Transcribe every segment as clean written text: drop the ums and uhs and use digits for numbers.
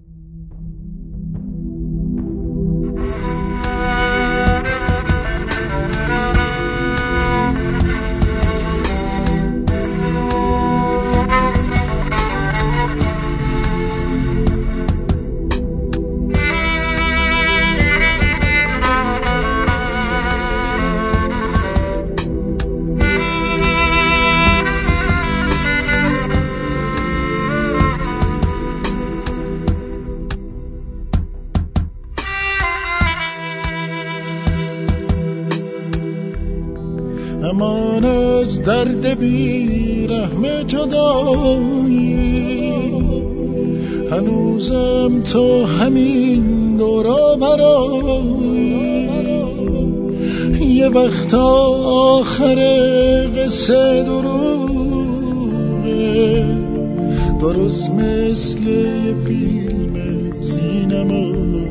امان از درد بی رحم جدایی، هنوزم تو همین دورا برایی. یه وقت آخر قصه دروغه، درست مثل یه فیلم سینمایی.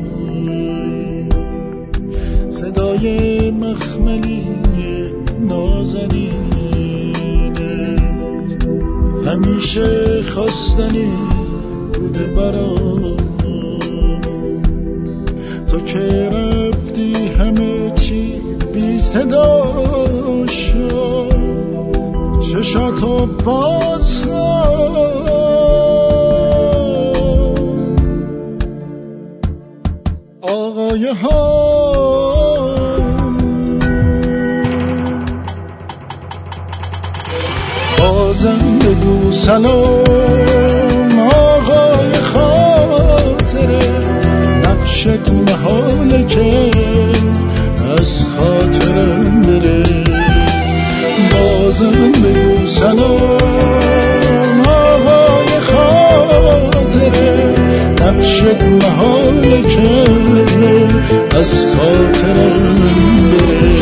صدای مخملی نازنینت همیشه خواستنی بوده برام. تو که رفتی همه چی بی صدا شد، چشاتو باز کن. آقای ها بازم بگو سلام. آقای خاطره نقشت محاله که از خاطرم بره. بازم بگو سلام. آقای خاطره نقشت محاله که از خاطرم بره.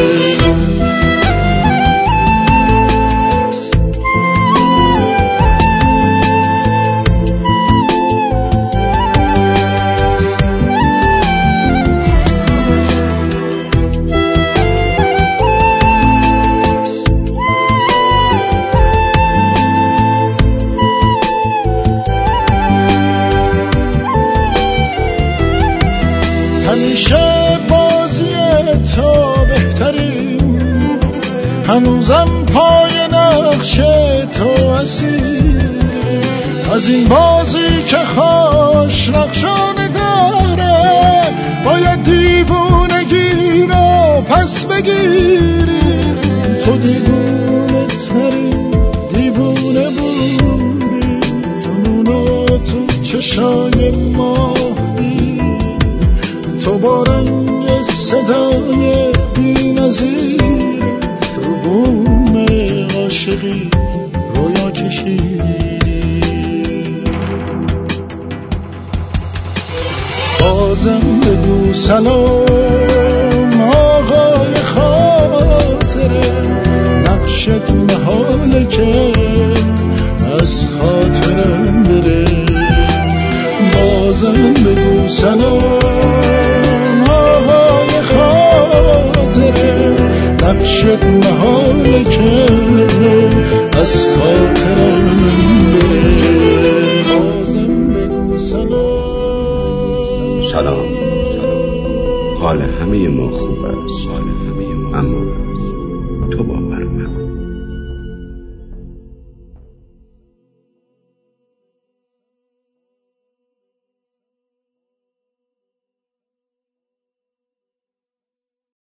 هنوزم پای نقش تو اسیر، از این بازی که خوش نقشانگاره باید دیوونگی رو پس بگیری. تو دیوونه ترین دیوونه بودی، جنونو تو چشای ماهی. تو با رنگ صدای بی نظیر بوم عاشقی رویا کشیدی. بازم بگو سلام. آقای خاطره نقشت محاله که از خاطرم بره. بازم بگو سلام. آقای خاطره نقشت محاله که از خاطرم بره. بازم بگو سلام. سلام. حال همه ما خوب است.